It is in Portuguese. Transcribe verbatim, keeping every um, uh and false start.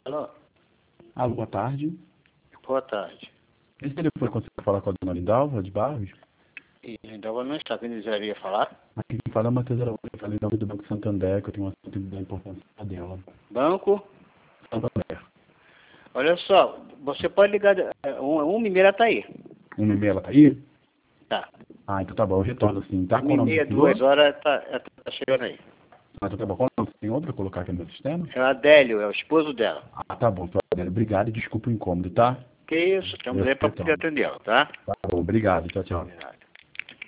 Alô? Alô, boa tarde. Boa tarde. Esse telefone consegue falar com a dona Lindalva de Barros? E Lindalva não está, quem desejaria falar? Aqui quem fala é Matheus Araújo, eu falei do Banco Santander, que eu tenho um assunto bem importante dela. Banco? Santander. Olha só, você pode ligar, é, um, uma e meia tá aí. Uma e meia ela tá aí? Tá. Ah, então tá bom, eu retorno assim. Tá com Uma o e nome meia, do senhor? duas horas, tá, é, tá chegando aí. Ah, então tá bom. Qual é o nome do senhor pra eu colocar aqui no meu sistema? É o Adélio, é o esposo dela. Ah, tá bom, seu Adélio. Obrigado e desculpa o incômodo, tá? Que isso, estamos Eu aí para poder retorno. atendê-la, tá? Tá bom, obrigado. Tchau, tchau.